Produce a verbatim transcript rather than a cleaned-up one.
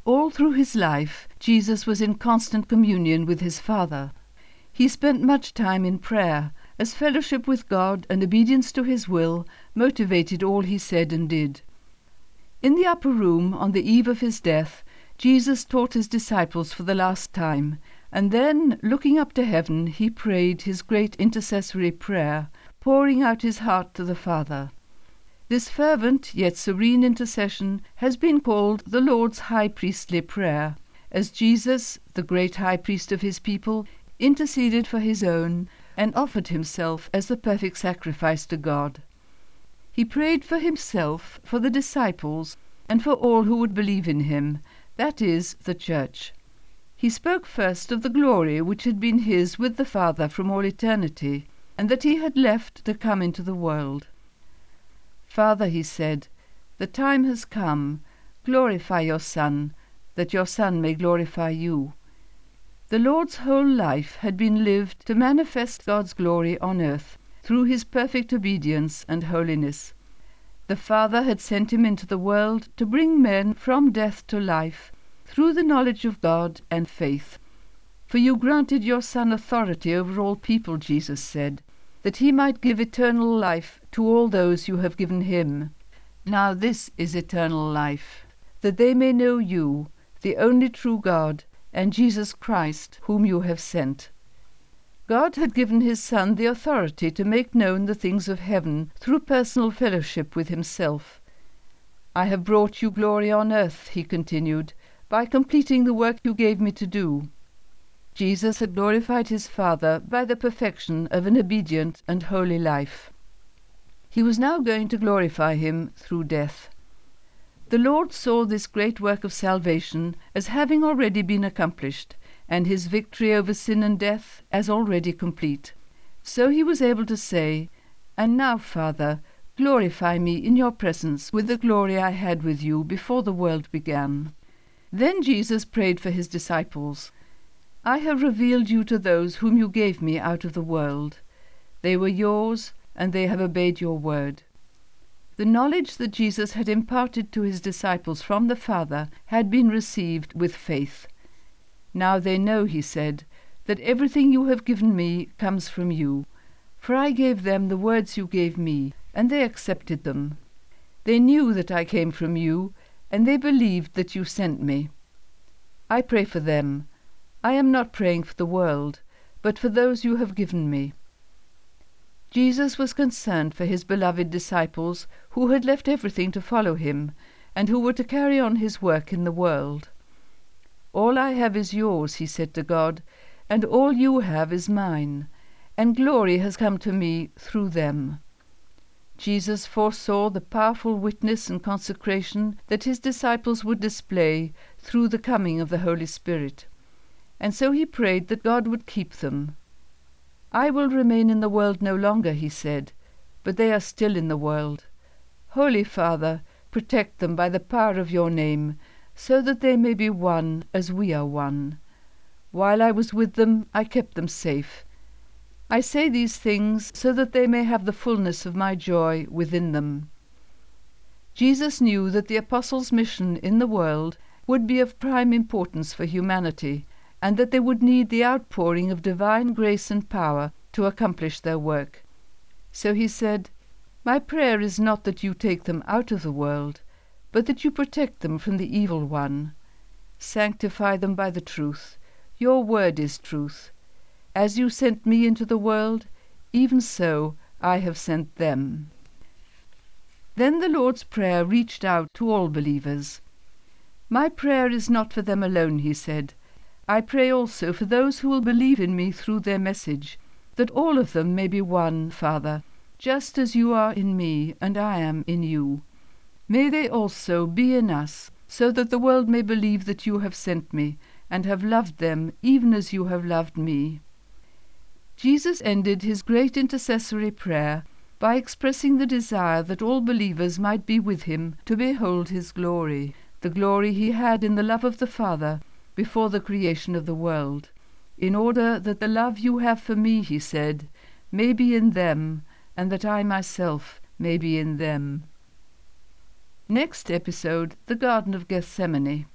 All through his life, Jesus was in constant communion with his Father. He spent much time in prayer, as fellowship with God and obedience to his will motivated all he said and did. In the upper room, on the eve of his death, Jesus taught his disciples for the last time, and then, looking up to heaven, he prayed his great intercessory prayer, pouring out his heart to the Father. This fervent yet serene intercession has been called the Lord's high priestly prayer, as Jesus, the great high priest of his people, interceded for his own and offered himself as the perfect sacrifice to God. He prayed for himself, for the disciples, and for all who would believe in him, that is, the Church. He spoke first of the glory which had been his with the Father from all eternity, and that he had left to come into the world. "Father," he said, "the time has come. Glorify your Son, that your Son may glorify you." The Lord's whole life had been lived to manifest God's glory on earth through his perfect obedience and holiness. The Father had sent him into the world to bring men from death to life through the knowledge of God and faith. "For you granted your Son authority over all people," Jesus said, "that he might give eternal life to all those you have given him. Now this is eternal life, that they may know you, the only true God, and Jesus Christ, whom you have sent." God had given his Son the authority to make known the things of heaven through personal fellowship with himself. "I have brought you glory on earth," he continued, "by completing the work you gave me to do." Jesus had glorified his Father by the perfection of an obedient and holy life. He was now going to glorify him through death. The Lord saw this great work of salvation as having already been accomplished, and his victory over sin and death as already complete. So he was able to say, "And now, Father, glorify me in your presence with the glory I had with you before the world began." Then Jesus prayed for his disciples. "I have revealed you to those whom you gave me out of the world. They were yours, and they have obeyed your word." The knowledge that Jesus had imparted to his disciples from the Father had been received with faith. "Now they know," he said, "that everything you have given me comes from you. For I gave them the words you gave me, and they accepted them. They knew that I came from you, and they believed that you sent me. I pray for them. I am not praying for the world, but for those you have given me." Jesus was concerned for his beloved disciples who had left everything to follow him, and who were to carry on his work in the world. "All I have is yours," he said to God, "and all you have is mine, and glory has come to me through them." Jesus foresaw the powerful witness and consecration that his disciples would display through the coming of the Holy Spirit, and so he prayed that God would keep them. "I will remain in the world no longer," he said, "but they are still in the world. Holy Father, protect them by the power of your name, so that they may be one as we are one. While I was with them, I kept them safe. I say these things so that they may have the fullness of my joy within them." Jesus knew that the apostles' mission in the world would be of prime importance for humanity, and that they would need the outpouring of divine grace and power to accomplish their work. So he said, "My prayer is not that you take them out of the world, but that you protect them from the evil one. Sanctify them by the truth. Your word is truth. As you sent me into the world, even so I have sent them." Then the Lord's Prayer reached out to all believers. "My prayer is not for them alone," he said. "I pray also for those who will believe in me through their message, that all of them may be one, Father, just as you are in me and I am in you. May they also be in us, so that the world may believe that you have sent me, and have loved them even as you have loved me." Jesus ended his great intercessory prayer by expressing the desire that all believers might be with him to behold his glory, the glory he had in the love of the Father before the creation of the world, in order that the love you have for me, he said, may be in them, and that I myself may be in them. Next episode, the Garden of Gethsemane.